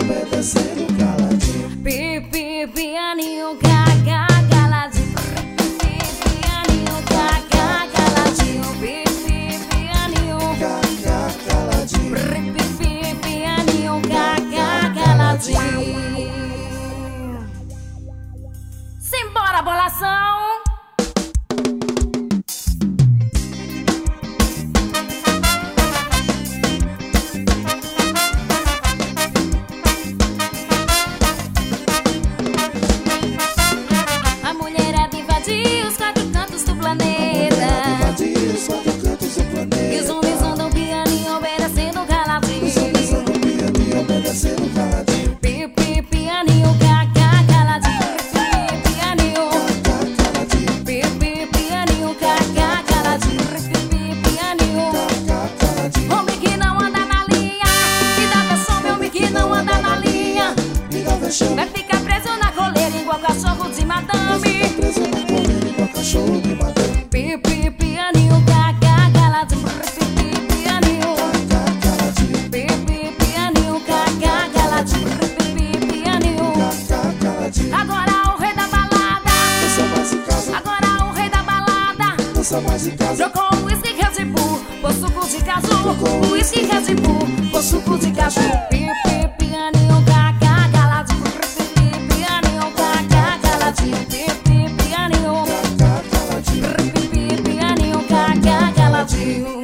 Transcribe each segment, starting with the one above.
obedecendo caladinho. Pi, pianinho, gaga, caladinho. Pi, pianinho, gaga, caladinho. Pi, pianinho, Gaga, caladinho. pi, pianinho, gaga, caladinho. Simbora, bolação! A mulherada invadiu os quatro cantos do planeta. Invadir os quatro cantos do planeta. E os homens andam pianinho, obedecendo caladinho. Os homens andam pianinho, obedecendo caladinho. Pi, pianinho, gaga, caladinho. Pi, pianinho, Gaga, caladinho. pi, pianinho, gaga, caladinho. Pi, pianinho. Gaga, caladinho. Homem que não anda na linha, me dá vexame, homem que não anda na linha. Me dá vexame. Vai ficar preso na coleira igual cachorro de madame. Preso na coleira igual cachorro de madame. Pi, pianinho, gaga, caladinho. Pi, pianinho. Gaga, caladinho. Pi, pianinho, gaga, caladinho. Pi, pianinho. Gaga, caladinho. Agora o rei da balada, Dança mais em casa. agora o rei da balada. Dança mais em casa. Trocou o uísque Red Bull por suco de caju. O uísque Red Bull por suco de caju. Pi, pianinho, gaga, caladinho. Pi, pianinho, gaga, caladinho. Pi, pianinho. Gaga, caladinho. Pi, pianinho, gaga, caladinho.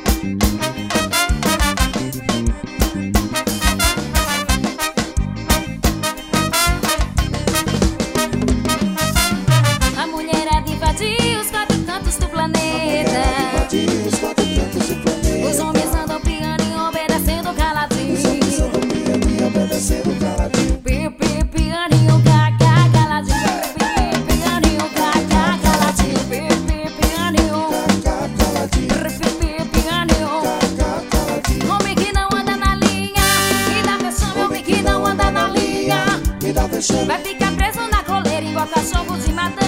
A mulherada invadiu os quatro cantos do planeta. Invadir os quatro cantos do planeta. Os homens andam pianinho, obedecendo caladinho. Os homens andam pianinho, obedecendo caladinho. Pi, pianinho, gaga, caladinho. Pi, pianinho, gaga, caladinho. Pi, pianinho. Gaga, caladinho. Pi, pianinho. Gaga, caladinho. Homem que não anda na linha, me dá vexame, homem que não anda na linha. Me dá vexame. Vai ficar preso na coleira igual cachorro de madame.